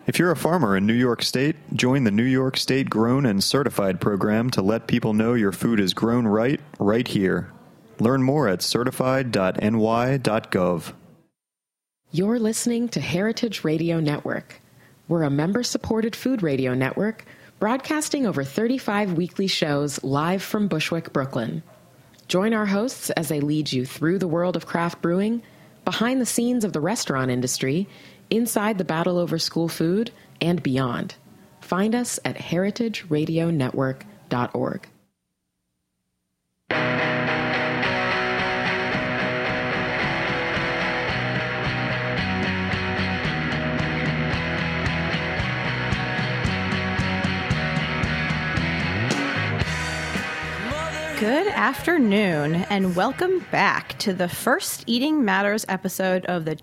If you're a farmer in New York State, join the New York State Grown and Certified program to let people know your food is grown right here. Learn more at certified.ny.gov. You're listening to Heritage Radio Network. We're a member-supported food radio network broadcasting over 35 weekly shows live from Bushwick, Brooklyn. Join our hosts as they lead you through the world of craft brewing, behind the scenes of the restaurant industry, inside the battle over school food, and beyond. Find us at heritageradionetwork.org. Good afternoon, and welcome back to the first Eating Matters episode of the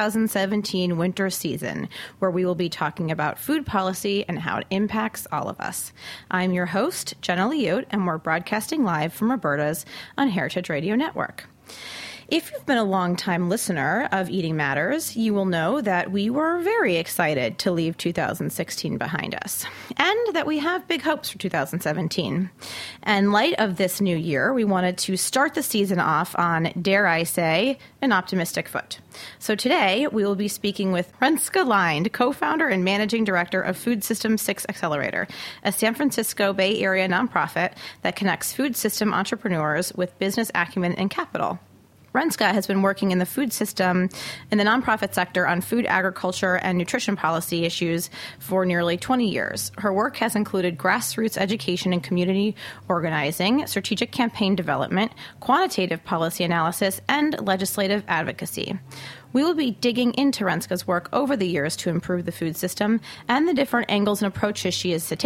2017 winter season, where we will be talking about food policy and how it impacts all of us. I'm your host, Jenna Liotte, and we're broadcasting live from Roberta's on Heritage Radio Network. If you've been a long-time listener of Eating Matters, you will know that we were very excited to leave 2016 behind us, and that we have big hopes for 2017. In light of this new year, we wanted to start the season off on, dare I say, an optimistic foot. So today, we will be speaking with Renska Lind, co-founder and managing director of Food System 6 Accelerator, a San Francisco Bay Area nonprofit that connects food system entrepreneurs with business acumen and capital. Renska has been working in the food system in the nonprofit sector on food, agriculture, and nutrition policy issues for nearly 20 years. Her work has included grassroots education and community organizing, strategic campaign development, quantitative policy analysis, and legislative advocacy. We will be digging into Renska's work over the years to improve the food system and the different angles and approaches she has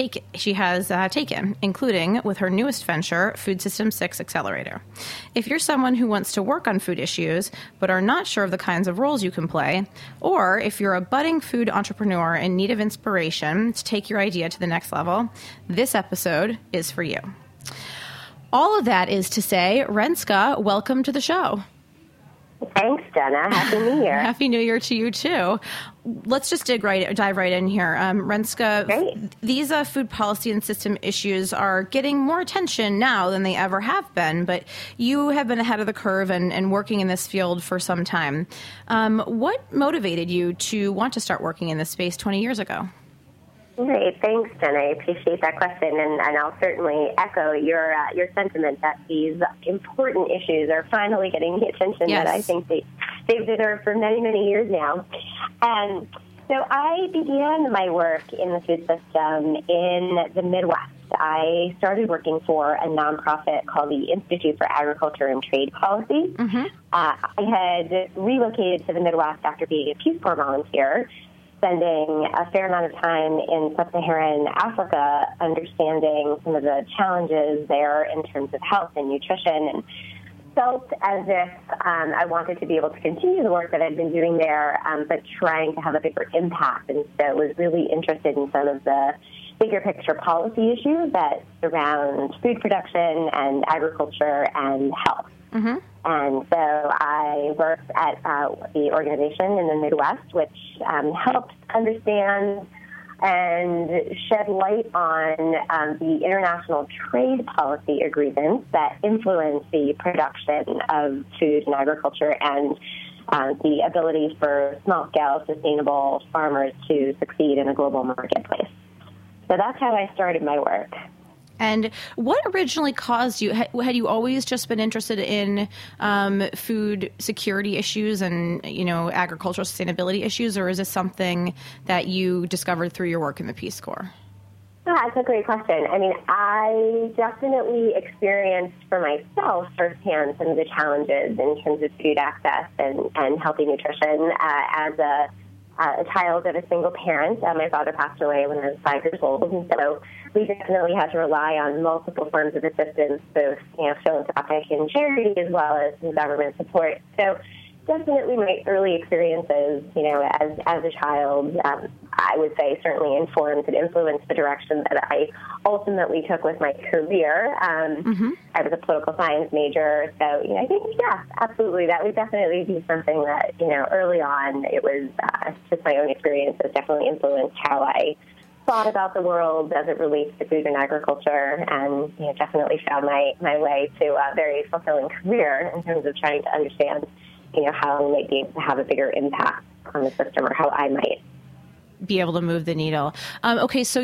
taken, including with her newest venture, Food System 6 Accelerator. If you're someone who wants to work on food issues but are not sure of the kinds of roles you can play, or if you're a budding food entrepreneur in need of inspiration to take your idea to the next level, this episode is for you. All of that is to say, Renska, welcome to the show. Thanks, Jenna. Happy New Year. Happy New Year to you, too. Let's just dive right in here. Renska, these food policy and system issues are getting more attention now than they ever have been, but you have been ahead of the curve and working in this field for some time. What motivated you to want to start working in this space 20 years ago? Great. Thanks, Jen. I appreciate that question, and I'll certainly echo your sentiment that these important issues are finally getting the attention that I think they've deserved for many, many years now. And so I began my work in the food system in the Midwest. I started working for a nonprofit called the Institute for Agriculture and Trade Policy. Mm-hmm. I had relocated to the Midwest after being a Peace Corps volunteer, spending a fair amount of time in sub-Saharan Africa, understanding some of the challenges there in terms of health and nutrition, and felt as if I wanted to be able to continue the work that I'd been doing there, but trying to have a bigger impact. And so I was really interested in some of the bigger picture policy issues that surround food production and agriculture and health. Mm-hmm. And so I worked at the organization in the Midwest, which helps understand and shed light on the international trade policy agreements that influence the production of food and agriculture and the ability for small-scale, sustainable farmers to succeed in a global marketplace. So that's how I started my work. And what originally caused you? Had you always just been interested in food security issues and, agricultural sustainability issues, or is this something that you discovered through your work in the Peace Corps? That's a great question. I mean, I definitely experienced for myself firsthand some of the challenges in terms of food access and healthy nutrition as a child of a single parent. My father passed away when I was 5 years old, and so we definitely had to rely on multiple forms of assistance, both philanthropic and charity, as well as some government support. So definitely my early experiences, as a child, I would say certainly informed and influenced the direction that I ultimately took with my career. I was a political science major, so, I think, yeah, absolutely, that would definitely be something that, early on, it was just my own experience that definitely influenced how I thought about the world as it relates to food and agriculture, and definitely found my way to a very fulfilling career in terms of trying to understand, how we might be able to have a bigger impact on the system, or how I might be able to move the needle. Okay, so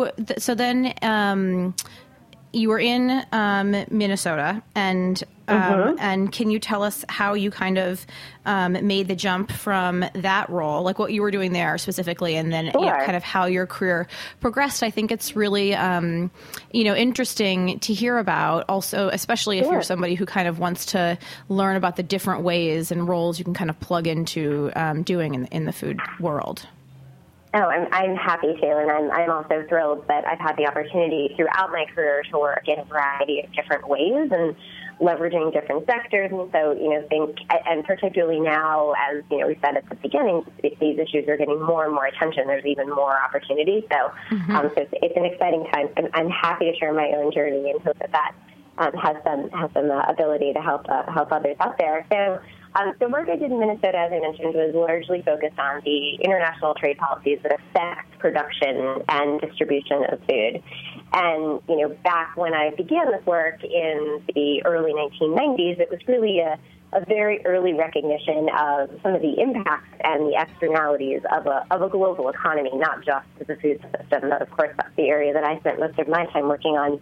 then you were in Minnesota, and can you tell us how you kind of made the jump from that role, like what you were doing there specifically, and then kind of how your career progressed? I think it's really interesting to hear about, also, especially if you're somebody who kind of wants to learn about the different ways and roles you can kind of plug into doing in the food world. Oh, I'm happy to, and I'm also thrilled that I've had the opportunity throughout my career to work in a variety of different ways and leveraging different sectors. And so, and particularly now, as we said at the beginning, these issues are getting more and more attention. There's even more opportunity. So, so it's an exciting time. I'm happy to share my own journey and hope that has some ability to help others out there. So. The work I did in Minnesota, as I mentioned, was largely focused on the international trade policies that affect production and distribution of food. And, back when I began this work in the early 1990s, it was really a very early recognition of some of the impacts and the externalities of a global economy, not just to the food system. But of course, that's the area that I spent most of my time working on.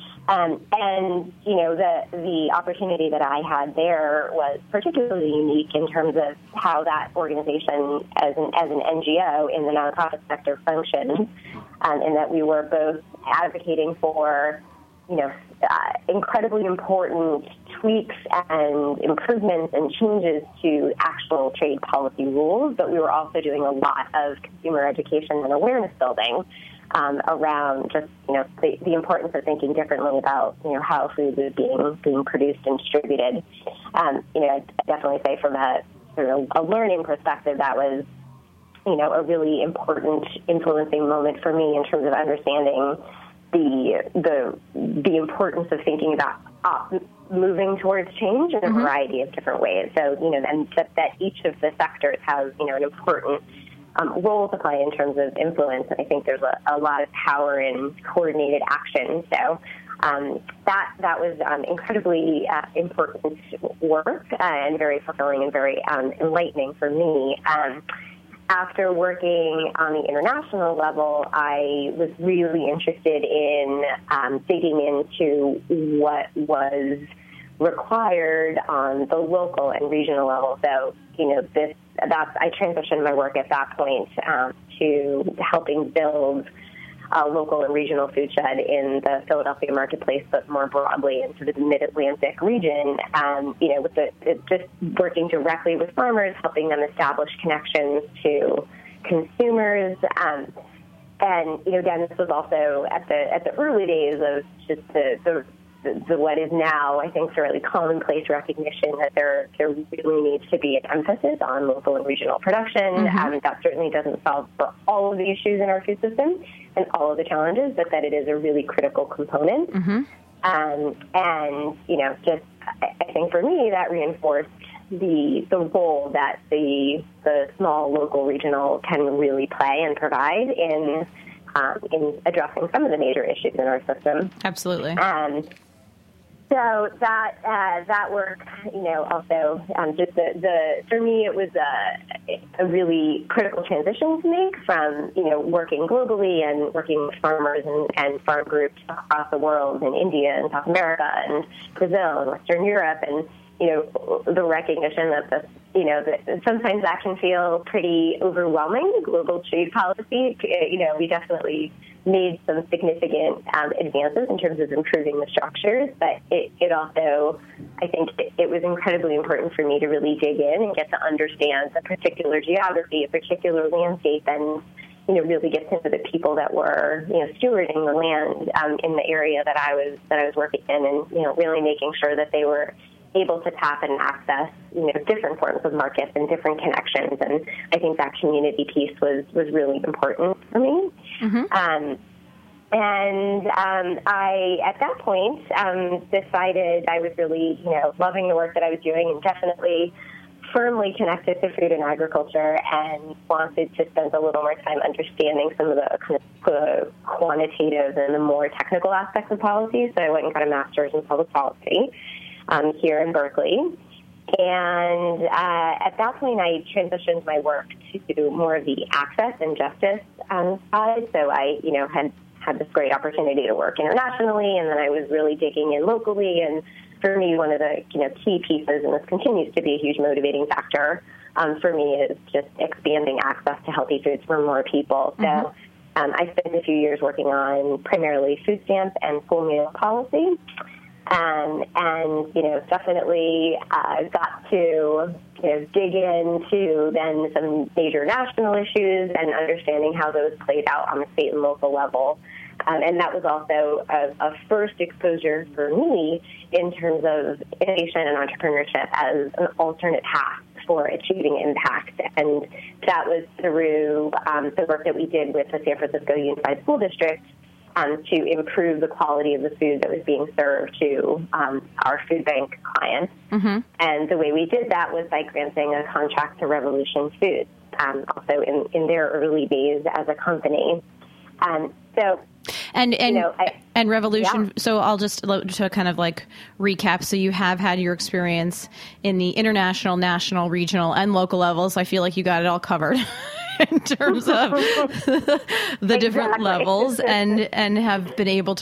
The opportunity that I had there was particularly unique in terms of how that organization, as an NGO in the nonprofit sector, functions, and that we were both advocating for, incredibly important tweaks and improvements and changes to actual trade policy rules, but we were also doing a lot of consumer education and awareness building around just, the importance of thinking differently about, how food is being produced and distributed. I definitely say from a learning perspective, that was, a really important influencing moment for me in terms of understanding the importance of thinking about moving towards change in a variety of different ways. So, and that each of the sectors has, an important role to play in terms of influence. And I think there's a lot of power in coordinated action. So that was incredibly important work and very fulfilling and very enlightening for me. After working on the international level, I was really interested in digging into what was required on the local and regional level. So, I transitioned my work at that point to helping build a local and regional food shed in the Philadelphia marketplace, but more broadly into the Mid-Atlantic region, with just working directly with farmers, helping them establish connections to consumers. And, again, this was also at the early days of just the what is now, I think, fairly commonplace recognition that there really needs to be an emphasis on local and regional production. That certainly doesn't solve for all of the issues in our food system and all of the challenges, but that it is a really critical component. I think for me, that reinforced the role that the small, local, regional can really play and provide in addressing some of the major issues in our system. Absolutely. So that work, also just for me, it was a really critical transition to make from, working globally and working with farmers and farm groups across the world in India and South America and Brazil and Western Europe, and, the recognition that that sometimes that can feel pretty overwhelming, global trade policy. We definitely made some significant advances in terms of improving the structures, but it also, I think it was incredibly important for me to really dig in and get to understand the particular geography, a particular landscape, and really get to know the people that were stewarding the land in the area that I was working in, and really making sure that they were able to tap and access, different forms of markets and different connections. And I think that community piece was really important for me. Mm-hmm. I, at that point, decided I was really, loving the work that I was doing and definitely firmly connected to food and agriculture, and wanted to spend a little more time understanding some of the kind of quantitative and the more technical aspects of policy. So I went and got a master's in public policy here in Berkeley. And at that point, I transitioned my work to more of the access and justice side. So I, had this great opportunity to work internationally, and then I was really digging in locally. And for me, one of the key pieces, and this continues to be a huge motivating factor for me, is just expanding access to healthy foods for more people. Mm-hmm. So I spent a few years working on primarily food stamp and full meal policy. And definitely got to dig into then some major national issues and understanding how those played out on the state and local level. And that was also a first exposure for me in terms of innovation and entrepreneurship as an alternate path for achieving impact. And that was through the work that we did with the San Francisco Unified School District to improve the quality of the food that was being served to our food bank clients. Mm-hmm. And the way we did that was by granting a contract to Revolution Foods, also in their early days as a company. And Revolution, yeah. So I'll just to kind of like recap. So you have had your experience in the international, national, regional, and local levels. I feel like you got it all covered in terms of the different levels, and have been able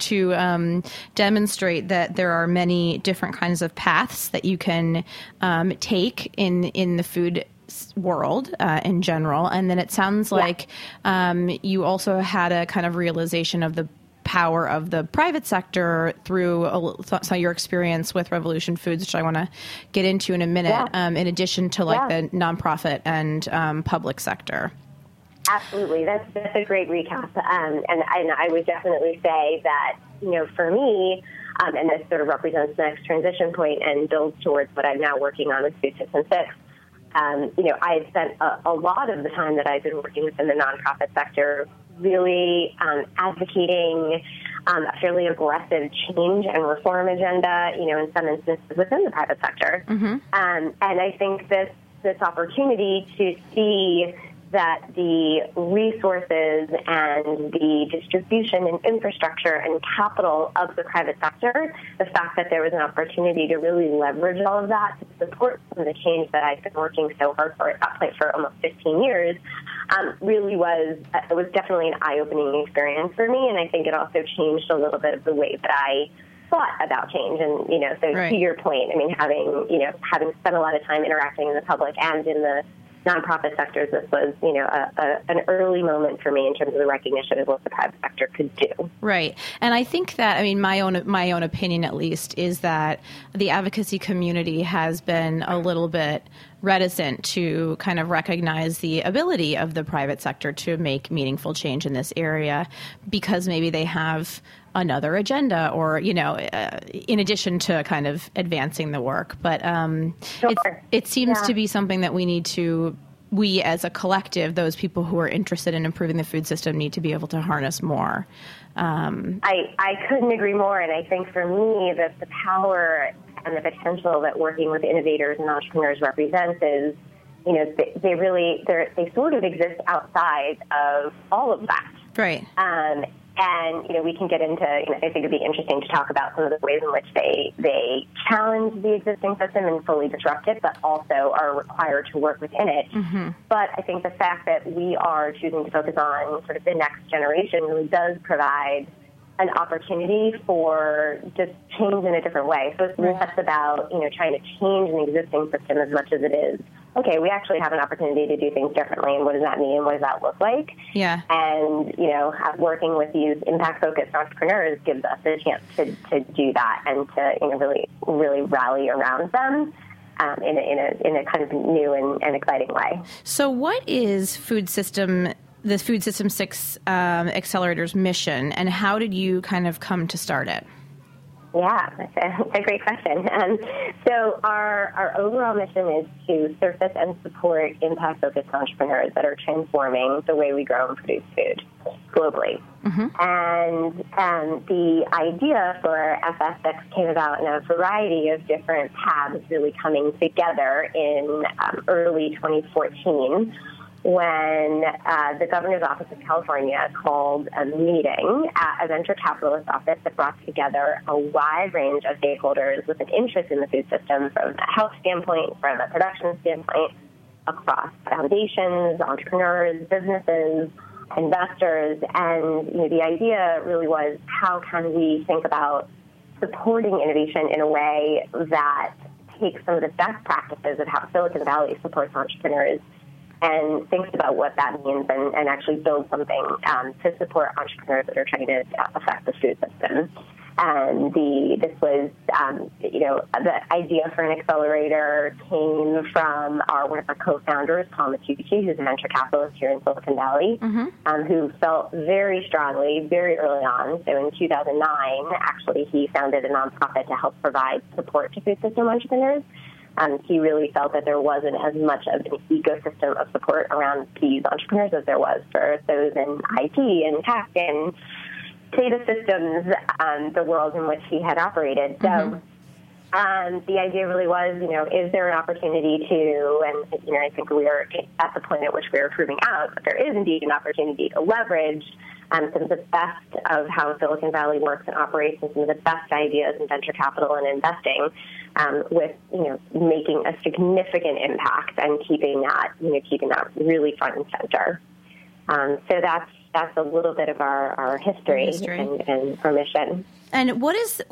to demonstrate that there are many different kinds of paths that you can take in the food world in general. And then it sounds like you also had a kind of realization of the power of the private sector through your experience with Revolution Foods, which I want to get into in a minute, in addition to the nonprofit and public sector. Absolutely. That's a great recap. And I would definitely say that, for me, and this sort of represents the next transition point and builds towards what I'm now working on with Food System 6. I've spent a lot of the time that I've been working within the nonprofit sector really advocating a fairly aggressive change and reform agenda, in some instances within the private sector. Mm-hmm. And I think this opportunity to see that the resources and the distribution and infrastructure and capital of the private sector, the fact that there was an opportunity to really leverage all of that to support some of the change that I've been working so hard for at that point for almost 15 years, really was definitely an eye-opening experience for me. And I think it also changed a little bit of the way that I thought about change. And, so right. To your point, I mean, having spent a lot of time interacting in the public and in the nonprofit sectors, this was, an early moment for me in terms of the recognition of what the private sector could do. Right. And I think that, my own opinion, at least, is that the advocacy community has been a little bit reticent to kind of recognize the ability of the private sector to make meaningful change in this area, because maybe they have another agenda or, in addition to kind of advancing the work. But sure. it seems to be something that we as a collective, those people who are interested in improving the food system, need to be able to harness more. I couldn't agree more. And I think for me, the power and the potential that working with innovators and entrepreneurs represents is, they sort of exist outside of all of that. Right. And, we can get into, I think it'd be interesting to talk about some of the ways in which they challenge the existing system and fully disrupt it, but also are required to work within it. Mm-hmm. But I think the fact that we are choosing to focus on sort of the next generation really does provide an opportunity for just change in a different way. So it's less about, trying to change an existing system as much as it is, okay, we actually have an opportunity to do things differently, and what does that mean, and what does that look like? Yeah. And, working with these impact-focused entrepreneurs gives us a chance to do that and to, really, really rally around them in a kind of new and exciting way. So what is the Food System 6 Accelerator's mission, and how did you kind of come to start it? Yeah, that's a great question. So our overall mission is to surface and support impact-focused entrepreneurs that are transforming the way we grow and produce food globally. And the idea for FS6 came about in a variety of different paths really coming together in early 2014, when the Governor's Office of California called a meeting at a venture capitalist office that brought together a wide range of stakeholders with an interest in the food system from a health standpoint, from a production standpoint, across foundations, entrepreneurs, businesses, investors. And the idea really was, how can we think about supporting innovation in a way that takes some of the best practices of how Silicon Valley supports entrepreneurs and thinks about what that means and actually build something to support entrepreneurs that are trying to affect the food system. And this was, the idea for an accelerator came from one of our co-founders, Paul Matucci, who's a venture capitalist here in Silicon Valley, who felt very strongly, very early on. So in 2009, actually, he founded a nonprofit to help provide support to food system entrepreneurs. He really felt that there wasn't as much of an ecosystem of support around these entrepreneurs as there was for those in IT and tech and data systems, the world in which he had operated. So the idea really was, is there an opportunity to, and I think we are at the point at which we are proving out that there is indeed an opportunity to leverage some of the best of how Silicon Valley works and operates, and some of the best ideas in venture capital and investing, with making a significant impact and keeping that really front and center. So that's a little bit of our history. And our mission. And what is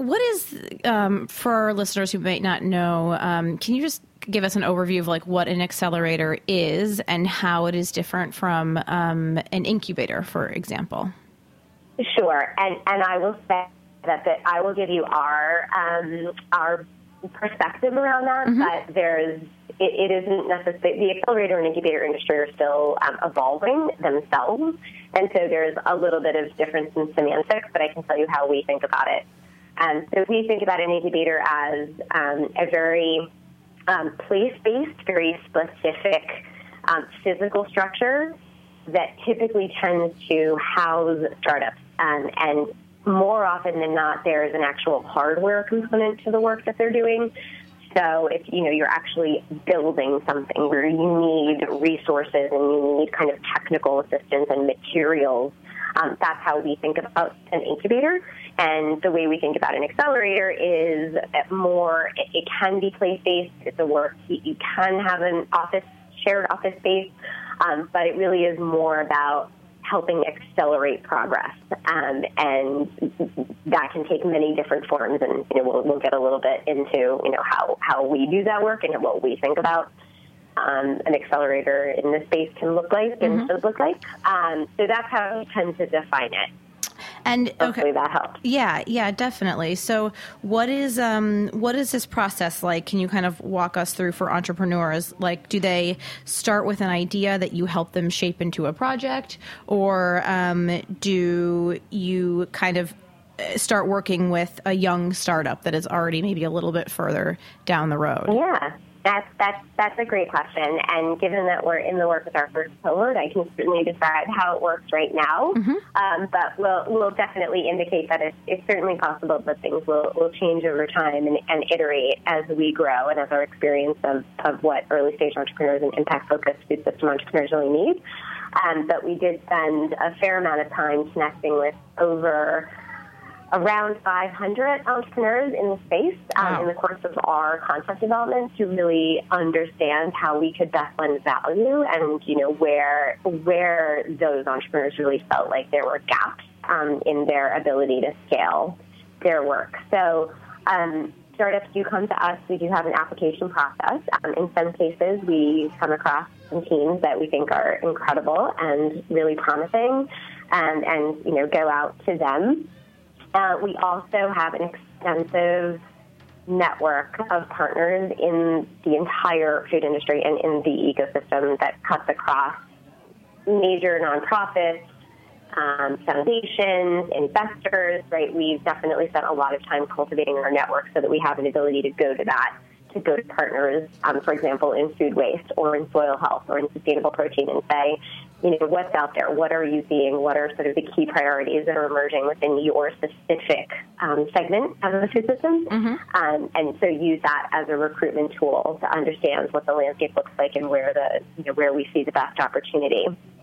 for our listeners who might not know, can you just give us an overview of what an accelerator is and how it is different from an incubator, for example? Sure. And I will say that I will give you our perspective around that, but it isn't necessarily, the accelerator and incubator industry are still evolving themselves, and so there's a little bit of difference in semantics, but I can tell you how we think about it. So we think about an incubator as a very place-based, very specific physical structure that typically tends to house startups, and more often than not, there is an actual hardware component to the work that they're doing. So if you're actually building something where you need resources and you need kind of technical assistance and materials, that's how we think about an incubator. And the way we think about an accelerator is more, it can be place-based. It's a work, you can have an shared office space, but it really is more about helping accelerate progress, and that can take many different forms. And we'll get a little bit into how we do that work and what we think about an accelerator in this space can look like and should look like. So that's how we tend to define it. And hopefully that helps. Yeah, definitely. So what is this process like? Can you kind of walk us through for entrepreneurs? Do they start with an idea that you help them shape into a project, or do you kind of start working with a young startup that is already maybe a little bit further down the road? Yeah. That's a great question, and given that we're in the work with our first cohort, I can certainly describe how it works right now. But we'll definitely indicate that it's certainly possible that things will change over time and iterate as we grow and as our experience of what early stage entrepreneurs and impact focused food system entrepreneurs really need. But we did spend a fair amount of time connecting with around 500 entrepreneurs in the space in the course of our concept development to really understand how we could best lend value and, where those entrepreneurs really felt like there were gaps in their ability to scale their work. So startups do come to us. We do have an application process. In some cases, we come across some teams that we think are incredible and really promising and go out to them. We also have an extensive network of partners in the entire food industry and in the ecosystem that cuts across major nonprofits, foundations, investors, right? We've definitely spent a lot of time cultivating our network so that we have an ability to go to partners, for example, in food waste or in soil health or in sustainable protein and say, what's out there? What are you seeing? What are sort of the key priorities that are emerging within your specific segment of the food system? Mm-hmm. And so use that as a recruitment tool to understand what the landscape looks like and where we see the best opportunity.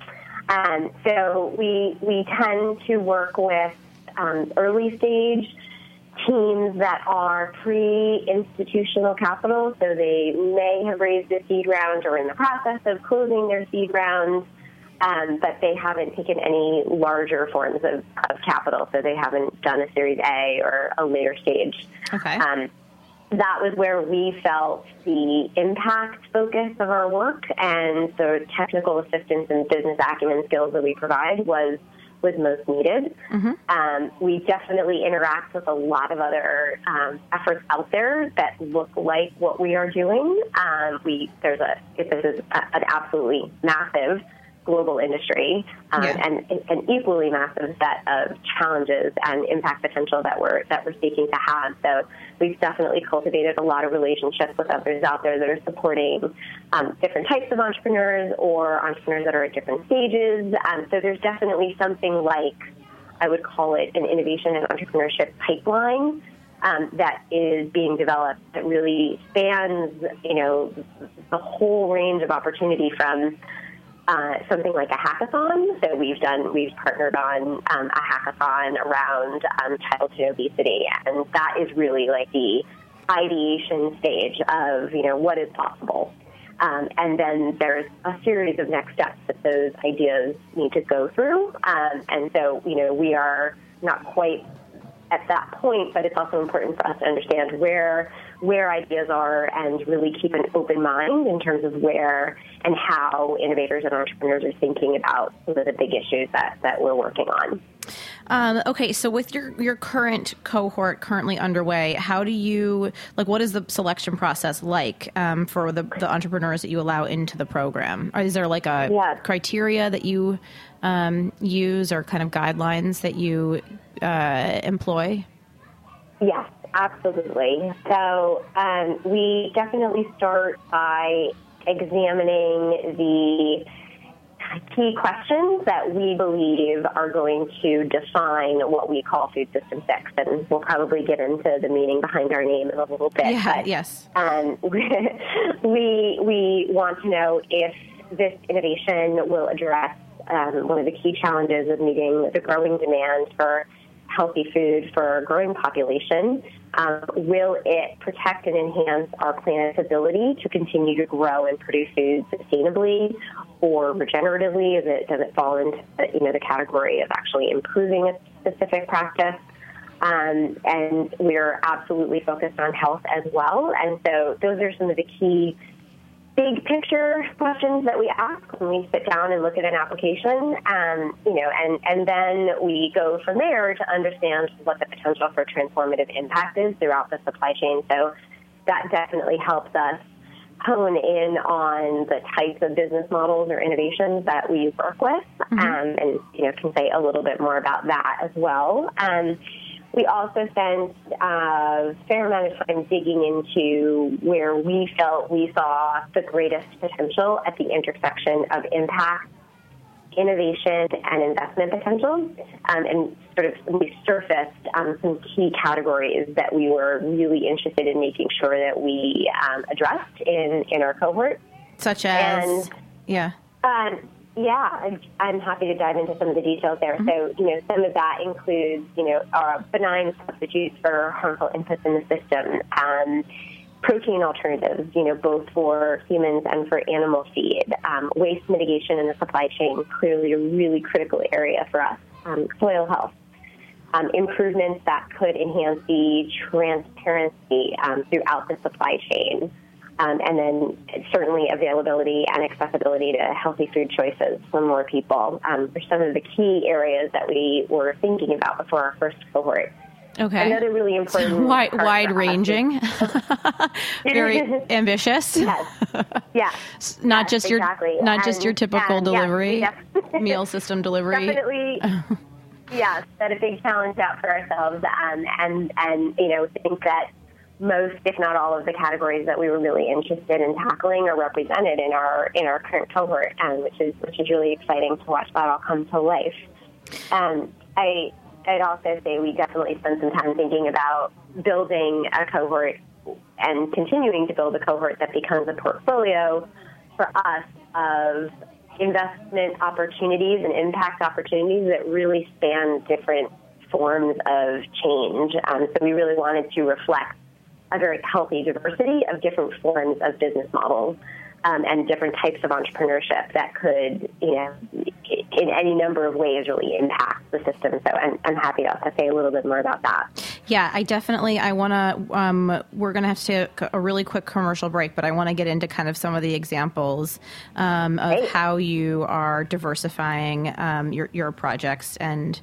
So we tend to work with early stage teams that are pre-institutional capital, so they may have raised a seed round or in the process of closing their seed round, but they haven't taken any larger forms of capital, so they haven't done a Series A or a later stage. Okay. That was where we felt the impact focus of our work and the technical assistance and business acumen skills that we provide was most needed. Mm-hmm. We definitely interact with a lot of other efforts out there that look like what we are doing. There's an absolutely massive global industry and an equally massive set of challenges and impact potential that we're seeking to have. So we've definitely cultivated a lot of relationships with others out there that are supporting different types of entrepreneurs or entrepreneurs that are at different stages. So there's definitely something like, I would call it an innovation and entrepreneurship pipeline that is being developed that really spans, the whole range of opportunity from something like a hackathon. So we've partnered on a hackathon around childhood obesity, and that is really like the ideation stage of what is possible. And then there's a series of next steps that those ideas need to go through. And so we are not quite at that point, but it's also important for us to understand where ideas are and really keep an open mind in terms of where and how innovators and entrepreneurs are thinking about some of the big issues that we're working on. Okay, so with your current cohort currently underway, how do you, what is the selection process like for the entrepreneurs that you allow into the program? Is there a criteria that you use or kind of guidelines that you employ? Yes, absolutely. So we definitely start by examining the key questions that we believe are going to define what we call Food System 6, and we'll probably get into the meaning behind our name in a little bit. Yeah, but, yes. We want to know if this innovation will address one of the key challenges of meeting the growing demand for healthy food for a growing population. Will it protect and enhance our planet's ability to continue to grow and produce food sustainably or regeneratively? Does it fall into the category of actually improving a specific practice? And we're absolutely focused on health as well. And so those are some of the key big picture questions that we ask when we sit down and look at an application, and then we go from there to understand what the potential for transformative impact is throughout the supply chain. So that definitely helps us hone in on the types of business models or innovations that we work with, and can say a little bit more about that as well. We also spent a fair amount of time digging into where we felt we saw the greatest potential at the intersection of impact, innovation, and investment potential. And sort of we surfaced some key categories that we were really interested in making sure that we addressed in our cohort. Such as? I'm happy to dive into some of the details there. So, some of that includes, benign substitutes for harmful inputs in the system, protein alternatives, both for humans and for animal feed, waste mitigation in the supply chain, clearly a really critical area for us, soil health, improvements that could enhance the transparency throughout the supply chain. And then certainly availability and accessibility to healthy food choices for more people. For some of the key areas that we were thinking about before our first cohort. Okay. Another really important wide ranging, very ambitious. Yes. Not just exactly. just your typical delivery, meal system delivery. Definitely. Yes, set a big challenge out for ourselves, and think that most, if not all, of the categories that we were really interested in tackling are represented in our current cohort, which is really exciting to watch that all come to life. I'd also say we definitely spent some time thinking about building a cohort and continuing to build a cohort that becomes a portfolio for us of investment opportunities and impact opportunities that really span different forms of change. So we really wanted to reflect a very healthy diversity of different forms of business models and different types of entrepreneurship that could, in any number of ways really impact the system. So I'm happy to say a little bit more about that. Yeah, I want to, we're going to have to take a really quick commercial break, but I want to get into kind of some of the examples of how you are diversifying your projects and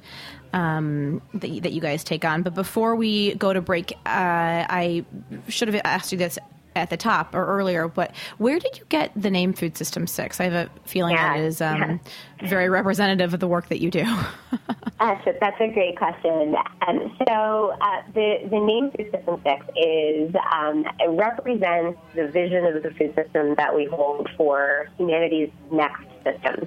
that you guys take on. But before we go to break, I should have asked you this at the top or earlier, but where did you get the name Food System 6? I have a feeling that it is very representative of the work that you do. That's a great question. So the name Food System 6 is it represents the vision of the food system that we hold for humanity's next system.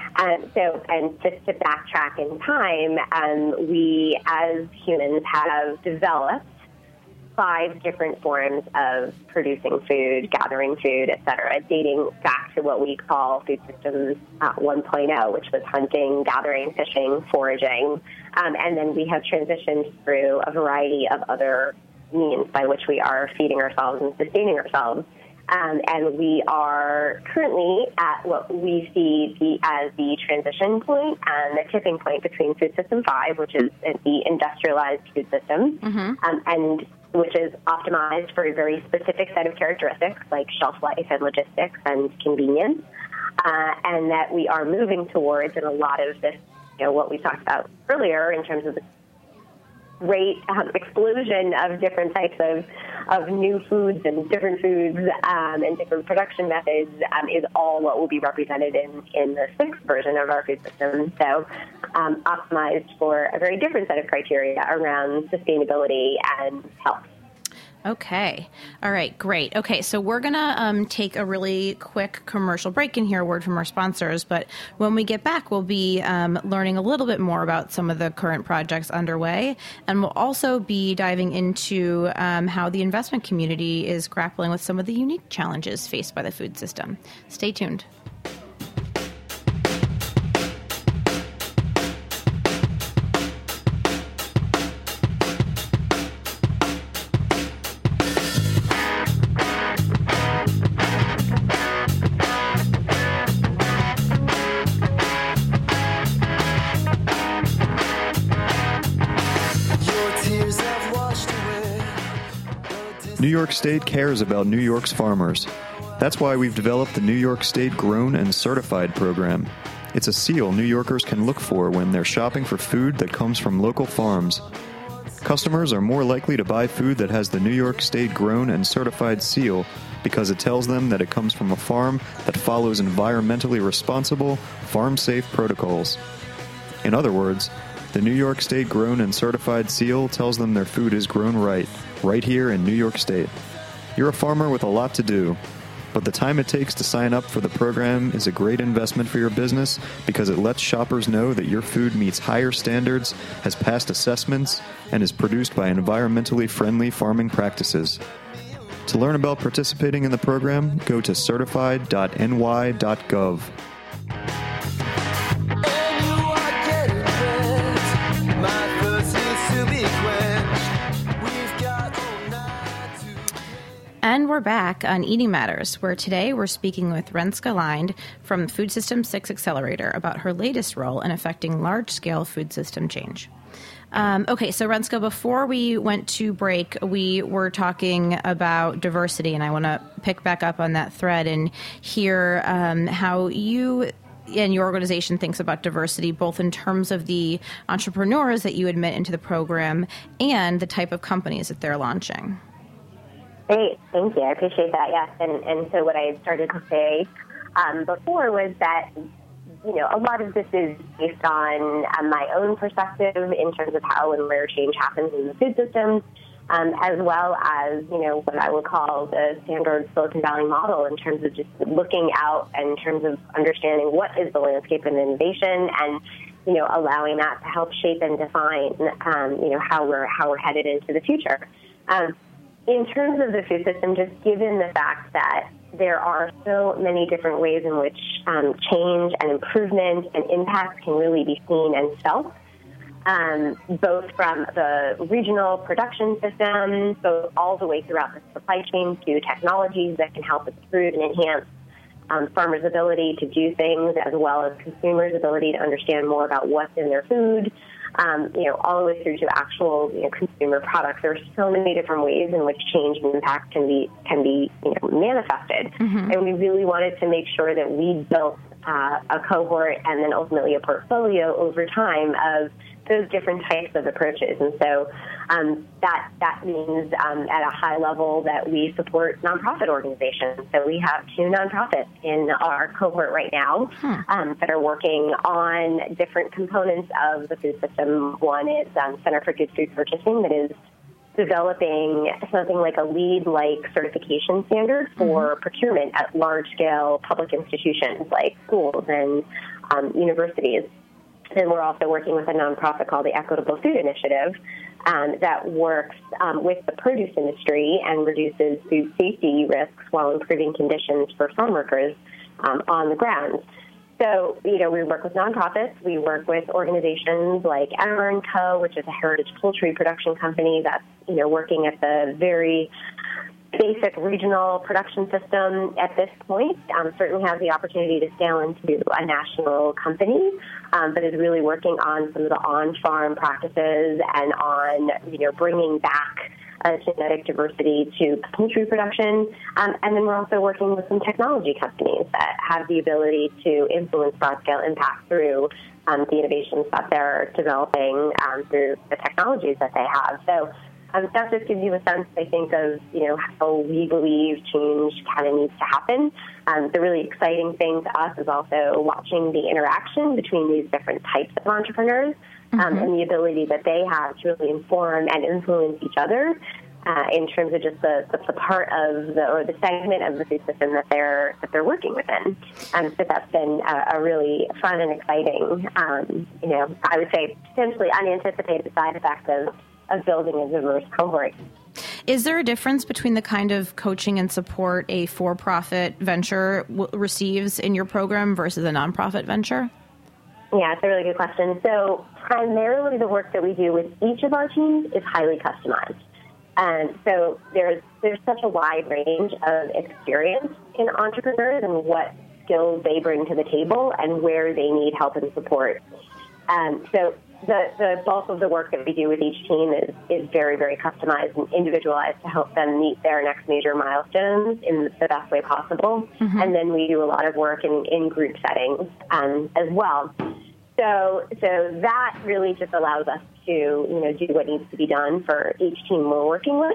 And just to backtrack in time, we as humans have developed 5 different forms of producing food, gathering food, et cetera, dating back to what we call Food Systems 1.0, which was hunting, gathering, fishing, foraging. And then we have transitioned through a variety of other means by which we are feeding ourselves and sustaining ourselves. And we are currently at what we see as the transition point and the tipping point between Food System 5, which is the industrialized food system, and which is optimized for a very specific set of characteristics like shelf life and logistics and convenience, and that we are moving towards in a lot of this, what we talked about earlier in terms of the great explosion of different types of new foods and different production methods is all what will be represented in the 6th version of our food system. So optimized for a very different set of criteria around sustainability and health. Okay. All right. Great. Okay. So we're going to take a really quick commercial break and hear a word from our sponsors. But when we get back, we'll be learning a little bit more about some of the current projects underway. And we'll also be diving into how the investment community is grappling with some of the unique challenges faced by the food system. Stay tuned. New York State cares about New York's farmers. That's why we've developed the New York State Grown and Certified program. It's a seal New Yorkers can look for when they're shopping for food that comes from local farms. Customers are more likely to buy food that has the New York State Grown and Certified seal because it tells them that it comes from a farm that follows environmentally responsible, farm-safe protocols. In other words, the New York State Grown and Certified seal tells them their food is grown right here in New York State. You're a farmer with a lot to do, but the time it takes to sign up for the program is a great investment for your business because it lets shoppers know that your food meets higher standards, has passed assessments, and is produced by environmentally friendly farming practices. To learn about participating in the program, go to certified.ny.gov. And we're back on Eating Matters, where today we're speaking with Renska Lind from Food System 6 Accelerator about her latest role in affecting large-scale food system change. Okay, so Renska, before we went to break, we were talking about diversity, and I want to pick back up on that thread and hear how you and your organization thinks about diversity, both in terms of the entrepreneurs that you admit into the program and the type of companies that they're launching. Great. Thank you. I appreciate that. Yes. And so what I had started to say before was that, a lot of this is based on my own perspective in terms of how and where change happens in the food system, as well as, what I would call the standard Silicon Valley model in terms of just looking out and in terms of understanding what is the landscape of innovation and, allowing that to help shape and define, how we're headed into the future. In terms of the food system, just given the fact that there are so many different ways in which change and improvement and impact can really be seen and felt, both from the regional production system, so all the way throughout the supply chain to technologies that can help improve and enhance farmers' ability to do things, as well as consumers' ability to understand more about what's in their food, all the way through to actual consumer products. There are so many different ways in which change and impact can be manifested. Mm-hmm. And we really wanted to make sure that we built a cohort and then ultimately a portfolio over time of those different types of approaches. And so that means at a high level that we support nonprofit organizations. So we have 2 nonprofits in our cohort right now that are working on different components of the food system. One is Center for Good Food Purchasing that is developing something like a LEED-like certification standard for procurement at large-scale public institutions like schools and universities. And we're also working with a nonprofit called the Equitable Food Initiative that works with the produce industry and reduces food safety risks while improving conditions for farm workers on the ground. So, we work with nonprofits. We work with organizations like Emmer & Co., which is a heritage poultry production company that's, working at the very basic regional production system at this point. Certainly has the opportunity to scale into a national company, but is really working on some of the on-farm practices and on, bringing back genetic diversity to poultry production. And then we're also working with some technology companies that have the ability to influence broad-scale impact through the innovations that they're developing through the technologies that they have. So that just gives you a sense, I think, of, how we believe change kind of needs to happen. The really exciting thing to us is also watching the interaction between these different types of entrepreneurs and the ability that they have to really inform and influence each other in terms of just the part of the segment of the food system that they're working within. So that's been a really fun and exciting, I would say potentially unanticipated side effect of building a diverse cohort. Is there a difference between the kind of coaching and support a for-profit venture receives in your program versus a nonprofit venture? Yeah, it's a really good question. So primarily the work that we do with each of our teams is highly customized. And so there's such a wide range of experience in entrepreneurs and what skills they bring to the table and where they need help and support. So the bulk of the work that we do with each team is very, very customized and individualized to help them meet their next major milestones in the best way possible. Mm-hmm. And then we do a lot of work in group settings as well. So that really just allows us to, do what needs to be done for each team we're working with.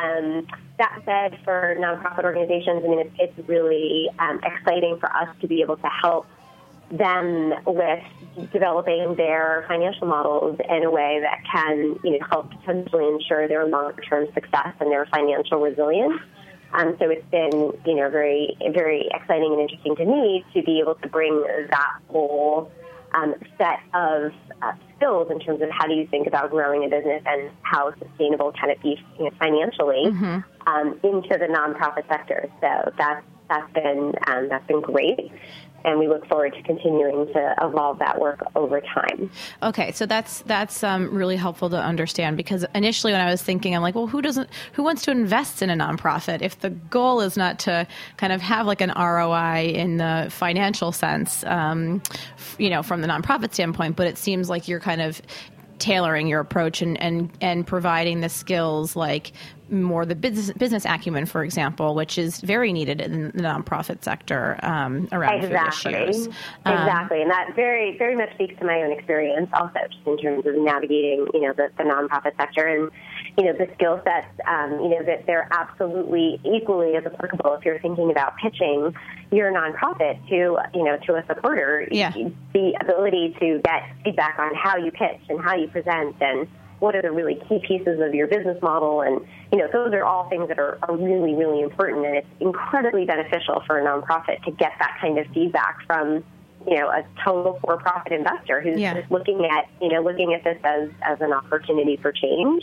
That said, for nonprofit organizations, it's really exciting for us to be able to help them with developing their financial models in a way that can, help potentially ensure their longer-term success and their financial resilience. So it's been, very, very exciting and interesting to me to be able to bring that whole set of skills in terms of how do you think about growing a business and how sustainable can it be financially into the nonprofit sector. So that's been great. And we look forward to continuing to evolve that work over time. Okay, so that's really helpful to understand, because initially when I was thinking, I'm like, well, who wants to invest in a nonprofit if the goal is not to kind of have like an ROI in the financial sense, from the nonprofit standpoint? But it seems like you're kind of tailoring your approach and providing the skills like more the business acumen, for example, which is very needed in the nonprofit sector around food issues. Exactly. And that very, very much speaks to my own experience also, just in terms of navigating, the nonprofit sector. And, the skill sets, that they're absolutely equally as applicable if you're thinking about pitching your nonprofit to a supporter. Yeah. The ability to get feedback on how you pitch and how you present and what are the really key pieces of your business model. And, those are all things that are really, really important. And it's incredibly beneficial for a nonprofit to get that kind of feedback from, a total for-profit investor who's just looking at this as an opportunity for change.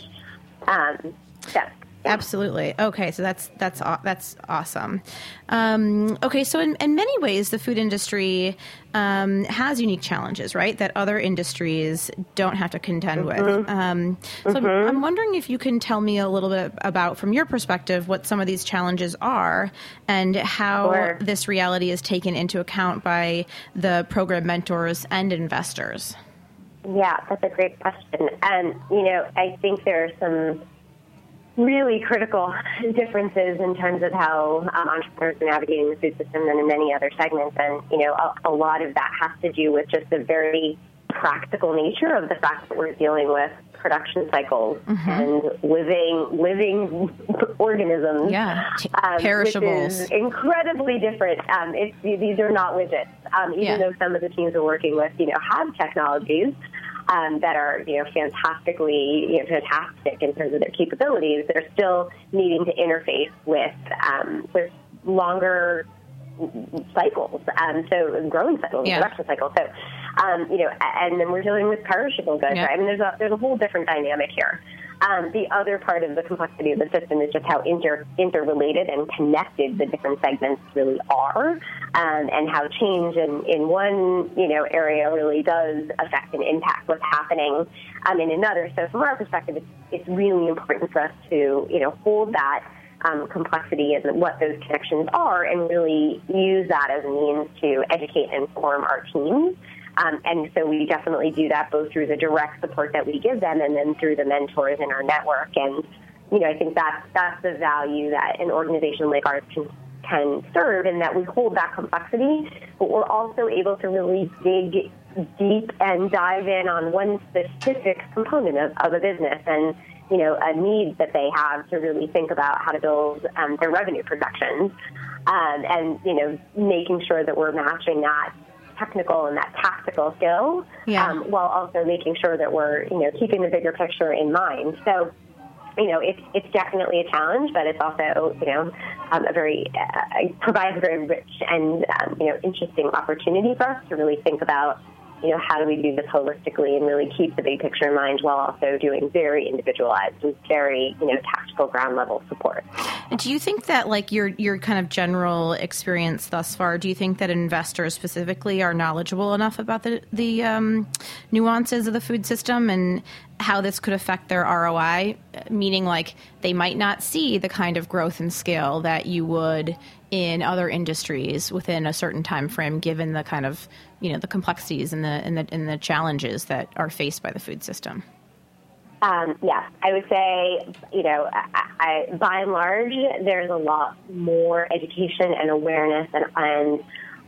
Absolutely. Okay, so that's awesome. Okay, so in many ways, the food industry has unique challenges, right, that other industries don't have to contend with. So I'm wondering if you can tell me a little bit about, from your perspective, what some of these challenges are and how this reality is taken into account by the program mentors and investors. Yeah, that's a great question. And, I think there are some really critical differences in terms of how entrepreneurs are navigating the food system than in many other segments. And, a lot of that has to do with just the very practical nature of the fact that we're dealing with production cycles and living organisms. Yeah, perishables. Which is incredibly different. These are not widgets. Even though some of the teams we're working with, have technologies that are, fantastic in terms of their capabilities, they're still needing to interface with longer cycles, so growing cycles, production cycles. So, and then we're dealing with perishable goods. Right? I mean, there's a whole different dynamic here. The other part of the complexity of the system is just how interrelated and connected the different segments really are, and how change in one area really does affect and impact what's happening in another. So from our perspective, it's really important for us to hold that complexity and what those connections are, and really use that as a means to educate and inform our teams. And so we definitely do that both through the direct support that we give them and then through the mentors in our network. And, I think that's the value that an organization like ours can serve, in that we hold that complexity, but we're also able to really dig deep and dive in on one specific component of a business and, a need that they have to really think about how to build their revenue projections, and, making sure that we're matching that technical and that tactical skill, while also making sure that we're, keeping the bigger picture in mind. So, it's definitely a challenge, but it's also, provides a very rich and, interesting opportunity for us to really think about, how do we do this holistically and really keep the big picture in mind while also doing very individualized and very, tactical ground level support. And do you think that, like, your kind of general experience thus far, do you think that investors specifically are knowledgeable enough about the nuances of the food system and how this could affect their ROI? Meaning, like, they might not see the kind of growth and scale that you would in other industries within a certain time frame, given the kind of, the complexities and the challenges that are faced by the food system. Yeah, I would say, by and large, there's a lot more education and awareness and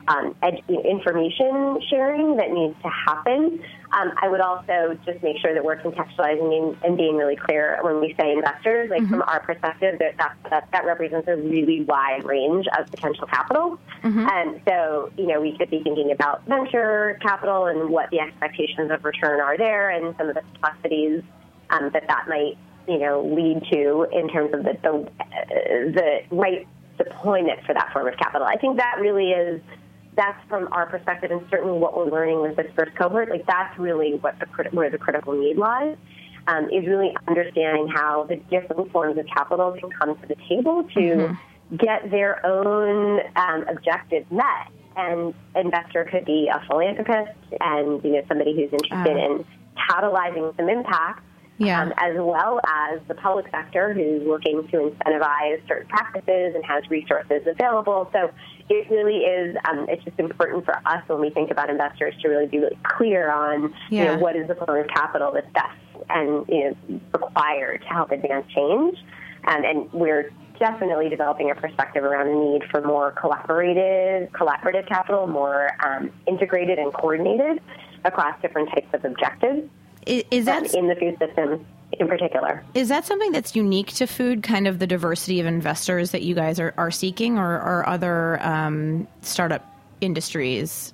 information sharing that needs to happen. I would also just make sure that we're contextualizing and being really clear when we say investors. Like, from our perspective, that represents a really wide range of potential capital. And so, we could be thinking about venture capital and what the expectations of return are there, and some of the complexities that might, lead to in terms of the right deployment for that form of capital. I think that really is. That's from our perspective, and certainly what we're learning with this first cohort. Like, that's really where the critical need lies, is really understanding how the different forms of capital can come to the table to get their own objectives met. And investor could be a philanthropist and somebody who's interested in catalyzing some impact, as well as the public sector who's looking to incentivize certain practices and has resources available. So it really is, it's just important for us when we think about investors to really be really clear on what is the form of capital that's best and required to help advance change. And we're definitely developing a perspective around the need for more collaborative capital, more integrated and coordinated across different types of objectives. Is that in the food system in particular? Is that something that's unique to food, kind of the diversity of investors that you guys are seeking, or are other startup industries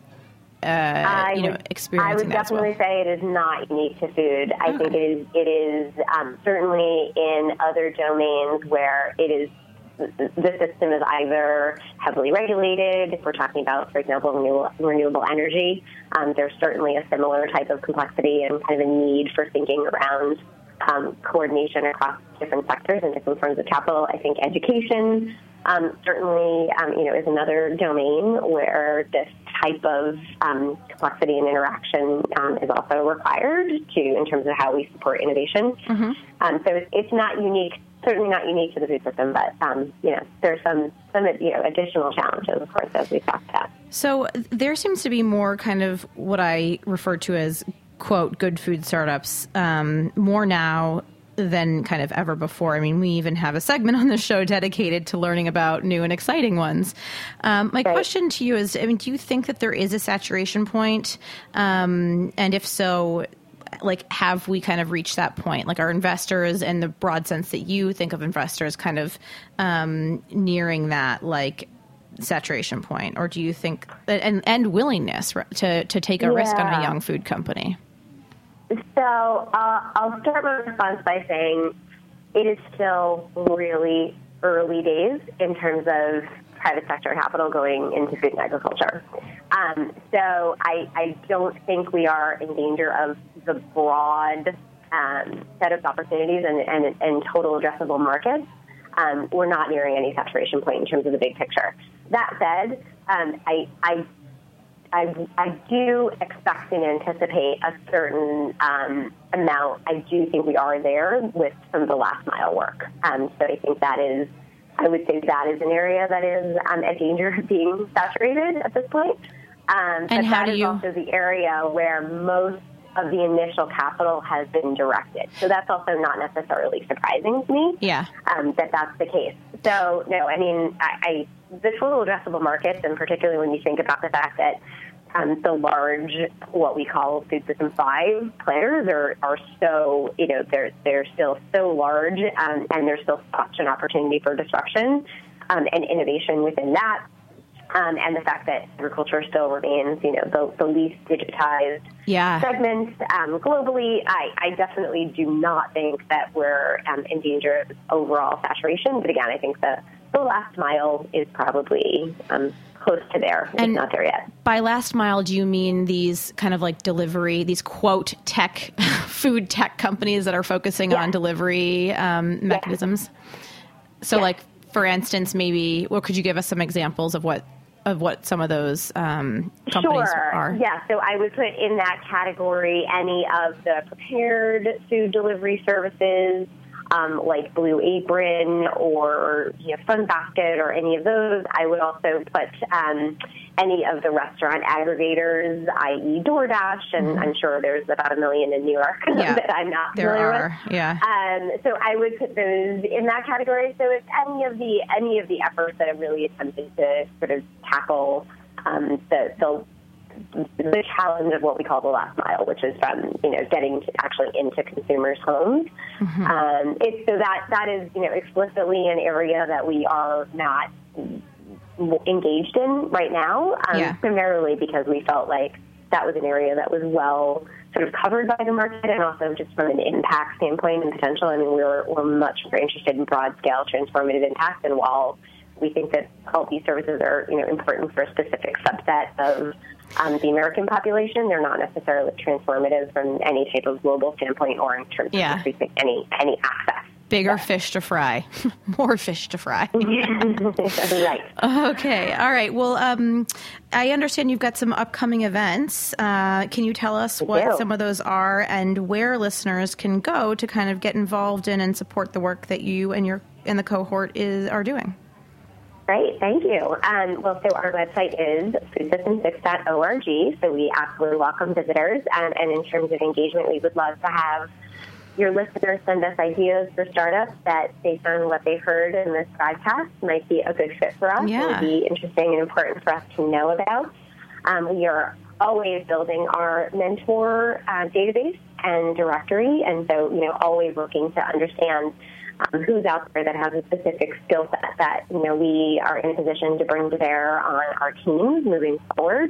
experiencing I would that as well? definitely say it is not unique to food. I think it is certainly in other domains where it is the system is either heavily regulated. If we're talking about, for example, renewable energy, there's certainly a similar type of complexity and kind of a need for thinking around coordination across different sectors and different forms of capital. I think education certainly, is another domain where this type of complexity and interaction is also required in terms of how we support innovation. So it's not unique. Certainly not unique to the food system, but there's some additional challenges, of course, as we talked about. So there seems to be more kind of what I refer to as, quote, good food startups, more now than kind of ever before. I mean, we even have a segment on the show dedicated to learning about new and exciting ones. My question to you is, do you think that there is a saturation point? And if so, have we kind of reached that point? Like, are investors, in the broad sense that you think of investors, kind of nearing that, saturation point? Or do you think that, and willingness to take a risk on a young food company? So I'll start my response by saying it is still really early days in terms of private sector capital going into food and agriculture. So I don't think we are in danger of the broad set of opportunities and total addressable markets. We're not nearing any saturation point in terms of the big picture. That said, I do expect and anticipate a certain amount. I do think we are there with some of the last mile work. So I think I would say that is an area that is at danger of being saturated at this point. But that is also the area where most of the initial capital has been directed. So that's also not necessarily surprising to me that that's the case. So, no, I mean, the total addressable markets, and particularly when you think about the fact that the large, what we call food system 5 players are so, they're still so large, and there's still such an opportunity for disruption and innovation within that. And the fact that agriculture still remains, the least digitized segment globally, I definitely do not think that we're in danger of overall saturation. But again, I think the last mile is probably close to there. It's not there yet. By last mile, do you mean these kind of delivery, these quote food tech companies that are focusing on delivery mechanisms? So for instance, maybe, could you give us some examples of what some of those companies are? Yeah, so I would put in that category any of the prepared food delivery services, like Blue Apron or Fun Basket or any of those. I would also put any of the restaurant aggregators, i.e. DoorDash, and I'm sure there's about 1 million in New York that I'm not familiar with. So I would put those in that category. So it's any of the efforts that have really attempted to sort of tackle the challenge of what we call the last mile, which is from getting actually into consumers' homes. So that is explicitly an area that we are not engaged in right now, primarily because we felt like that was an area that was well sort of covered by the market, and also just from an impact standpoint and potential. I mean, we're much more interested in broad scale transformative impact, and while we think that all these services are important for a specific subset of the American population, they're not necessarily transformative from any type of global standpoint or in terms of increasing any access. Bigger fish to fry. More fish to fry. Right. Okay. All right. Well, I understand you've got some upcoming events. Can you tell us what some of those are and where listeners can go to kind of get involved in and support the work that you and the cohort are doing? Great, thank you. So our website is foodsystem6.org, so we absolutely welcome visitors. And in terms of engagement, we would love to have your listeners send us ideas for startups that based on what they heard in this podcast might be a good fit for us. Yeah. It would be interesting and important for us to know about. We are always building our mentor database and directory, and so, always looking to understand who's out there that has a specific skill set that, we are in a position to bring to bear on our teams moving forward.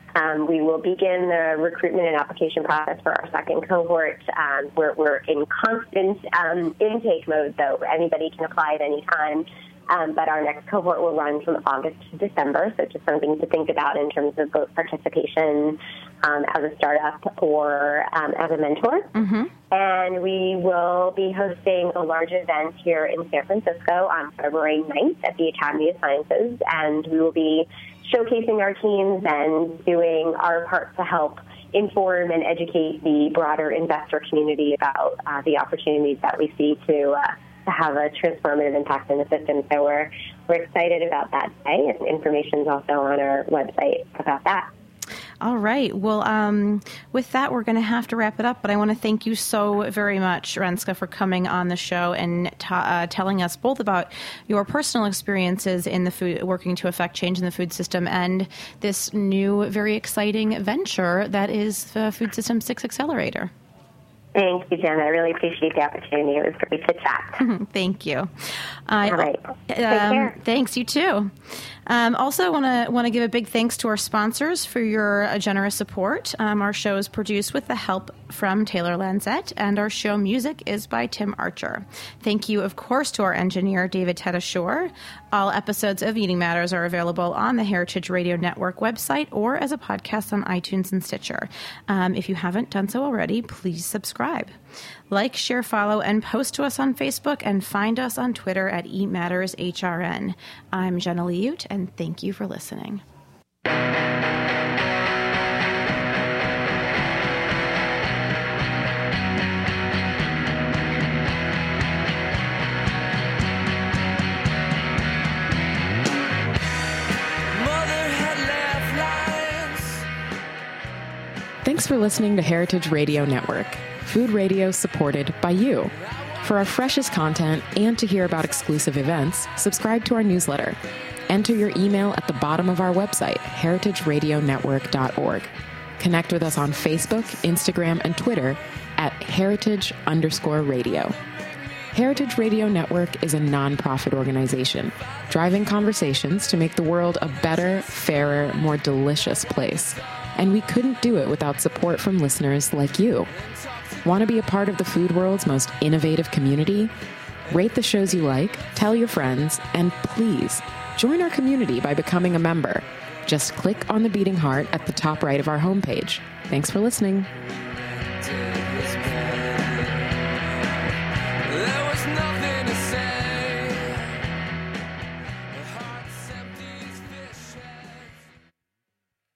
We will begin the recruitment and application process for our second cohort. We're in constant intake mode, so anybody can apply at any time. But our next cohort will run from August to December, so just something to think about in terms of both participation as a startup or as a mentor. Mm-hmm. And we will be hosting a large event here in San Francisco on February 9th at the Academy of Sciences, and we will be showcasing our teams and doing our part to help inform and educate the broader investor community about the opportunities that we see to have a transformative impact in the system. So we're excited about that day, and information is also on our website about that. All right. Well, with that, we're going to have to wrap it up. But I want to thank you so very much, Renska, for coming on the show and telling us both about your personal experiences in the food, working to affect change in the food system, and this new, very exciting venture that is the Food System 6 Accelerator. Thank you, Jen. I really appreciate the opportunity. It was great to chat. Thank you. All right. Take care. Thanks. You too. Also, want to give a big thanks to our sponsors for your generous support. Our show is produced with the help from Taylor Lanzette, and our show music is by Tim Archer. Thank you, of course, to our engineer, David Tedashore. All episodes of Eating Matters are available on the Heritage Radio Network website or as a podcast on iTunes and Stitcher. If you haven't done so already, please subscribe. Like, share, follow, and post to us on Facebook, and find us on Twitter at EatMattersHRN. I'm Jenna Liut, and thank you for listening. Thanks for listening to Heritage Radio Network, food radio supported by you. For our freshest content and to hear about exclusive events, subscribe to our newsletter. Enter your email at the bottom of our website, heritageradionetwork.org. Connect with us on Facebook, Instagram, and Twitter at heritage_radio. Heritage Radio Network is a nonprofit organization, driving conversations to make the world a better, fairer, more delicious place. And we couldn't do it without support from listeners like you. Want to be a part of the food world's most innovative community? Rate the shows you like, tell your friends, and please join our community by becoming a member. Just click on the beating heart at the top right of our homepage. Thanks for listening.